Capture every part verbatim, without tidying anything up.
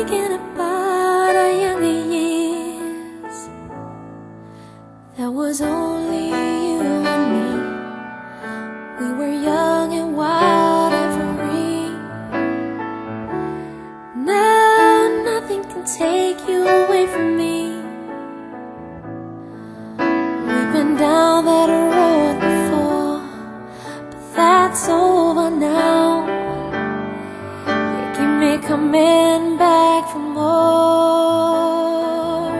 thinking about our younger years. There was only you and me. We were young and wild and free. Now nothing can take you away from me. We've been down that road before, but that's over now. You keep me coming back for more.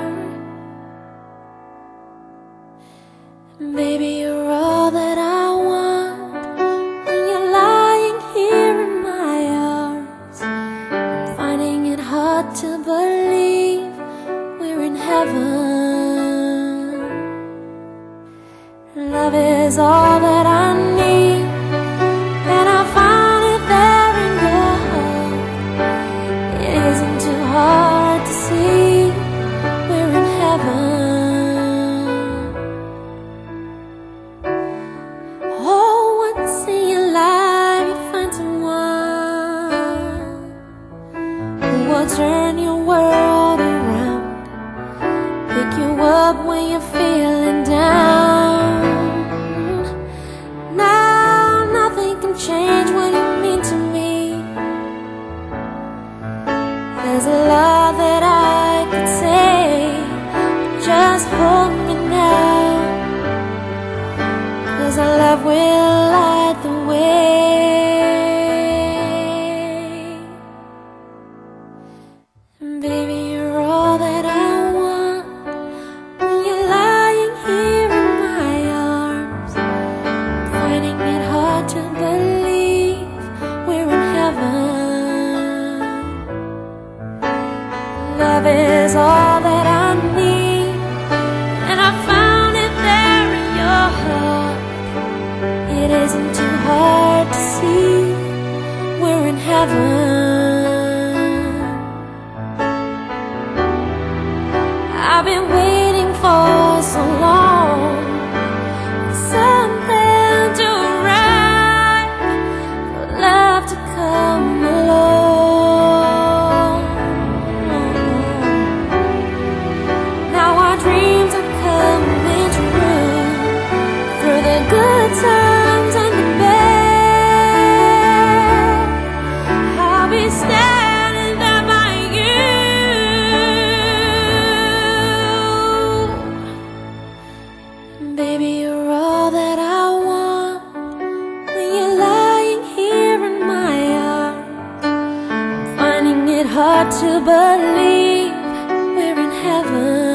Baby, you're all that I want. When you're lying here in my arms, I'm finding it hard to believe we're in heaven. Love is all that I need, and I found it there in your heart. It isn't too hard to see we're in heaven. Oh, once in your life you find someone who will turn your world around, pick you up when you're feeling down. Now nothing can change what you mean to me. There's a lot that I could say, but just hold me now, 'cause our love will light the way. Baby, you're all that I want. When you're lying here in my arms, I'm finding it hard to believe we're in heaven. Love is all that I need, and I found it there in your heart. It isn't too hard to see we're in heaven. I've been waiting for so long for something to arrive, for love to come along. Now our dreams are coming true, through the good times and the bad. I'll be standing there by you. Baby, you're all that I want. When you're lying here in my arms, I'm finding it hard to believe we're in heaven.